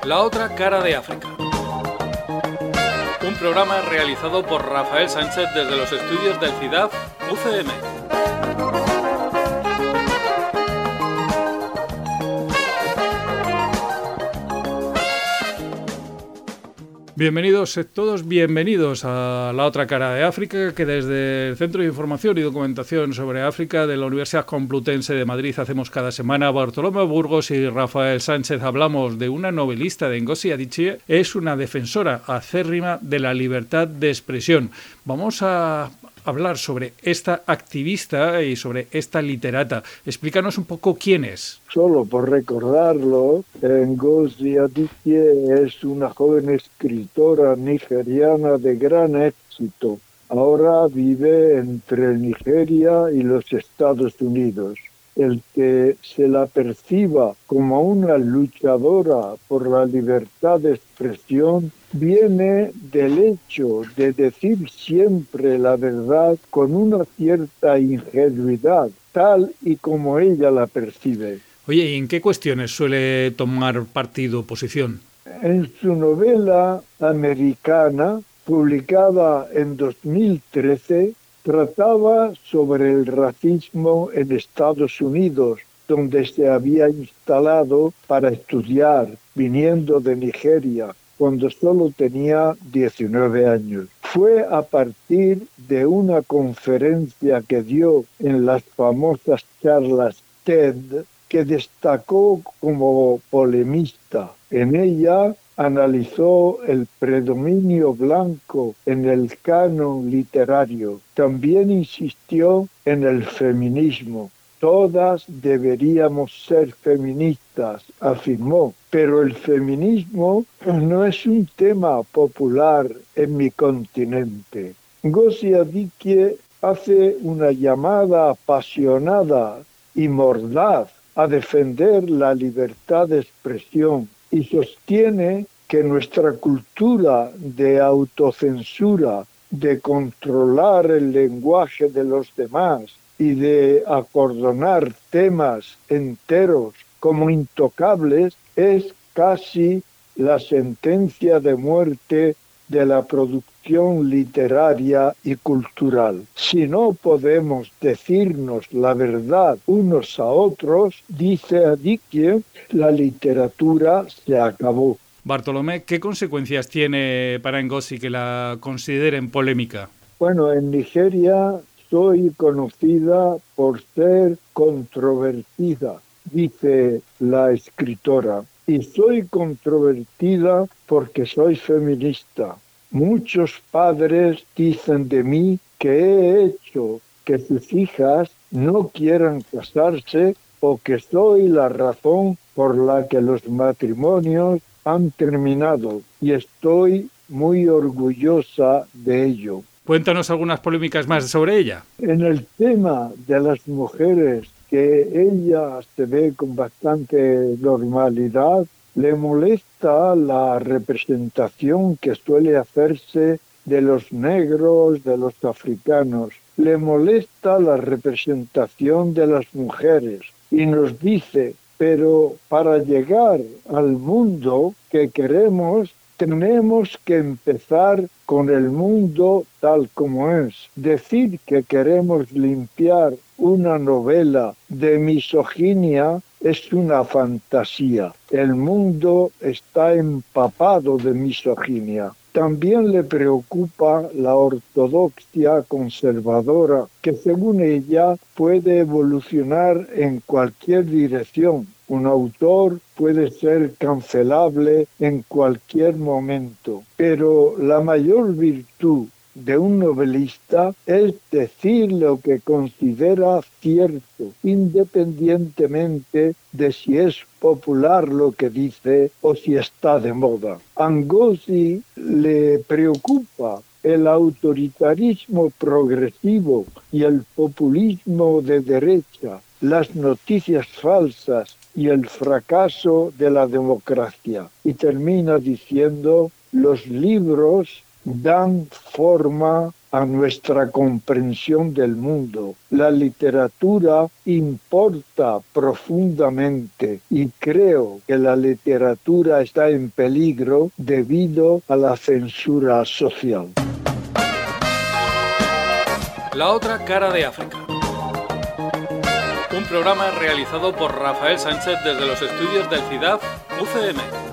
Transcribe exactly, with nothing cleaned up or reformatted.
La otra cara de África. Un programa realizado por Rafael Sánchez desde los estudios del C I D A F U C M. Bienvenidos todos, bienvenidos a La otra cara de África, que desde el Centro de Información y Documentación sobre África de la Universidad Complutense de Madrid hacemos cada semana. Bartolomé Burgos y Rafael Sánchez hablamos de una novelista de Ngozi Adichie. Es una defensora acérrima de la libertad de expresión. Vamos a hablar sobre esta activista y sobre esta literata. Explícanos un poco quién es. Solo por recordarlo, Ngozi Adichie es una joven escritora nigeriana de gran éxito. Ahora vive entre Nigeria y los Estados Unidos. El que se la perciba como una luchadora por la libertad de expresión viene del hecho de decir siempre la verdad con una cierta ingenuidad, tal y como ella la percibe. Oye, ¿y en qué cuestiones suele tomar partido, posición? En su novela americana, publicada en dos mil trece, trataba sobre el racismo en Estados Unidos, donde se había instalado para estudiar, viniendo de Nigeria, cuando solo tenía diecinueve años. Fue a partir de una conferencia que dio en las famosas charlas TED que destacó como polemista. En ella analizó el predominio blanco en el canon literario. También insistió en el feminismo. Todas deberíamos ser feministas, afirmó, pero el feminismo no es un tema popular en mi continente. Ngozi Adichie hace una llamada apasionada y mordaz a defender la libertad de expresión y sostiene que nuestra cultura de autocensura, de controlar el lenguaje de los demás y de acordonar temas enteros como intocables es casi la sentencia de muerte de la producción literaria y cultural. Si no podemos decirnos la verdad unos a otros, dice Adichie, la literatura se acabó. Bartolomé, ¿qué consecuencias tiene para Ngozi que la consideren polémica? Bueno, en Nigeria soy conocida por ser controvertida, dice la escritora. Y soy controvertida porque soy feminista. Muchos padres dicen de mí que he hecho que sus hijas no quieran casarse o que soy la razón por la que los matrimonios han terminado. Y estoy muy orgullosa de ello. Cuéntanos algunas polémicas más sobre ella. En el tema de las mujeres, que ella se ve con bastante normalidad, le molesta la representación que suele hacerse de los negros, de los africanos. Le molesta la representación de las mujeres y nos dice, pero para llegar al mundo que queremos, tenemos que empezar con el mundo tal como es. Decir que queremos limpiar una novela de misoginia es una fantasía. El mundo está empapado de misoginia. También le preocupa la ortodoxia conservadora, que según ella puede evolucionar en cualquier dirección. Un autor puede ser cancelable en cualquier momento, pero la mayor virtud de un novelista es decir lo que considera cierto, independientemente de si es popular lo que dice o si está de moda. A Ngozi le preocupa el autoritarismo progresivo y el populismo de derecha, las noticias falsas y el fracaso de la democracia. Y termina diciendo, los libros dan forma a nuestra comprensión del mundo. La literatura importa profundamente y creo que la literatura está en peligro debido a la censura social. La otra cara de África. Un programa realizado por Rafael Sánchez desde los estudios del C I D A F U C M.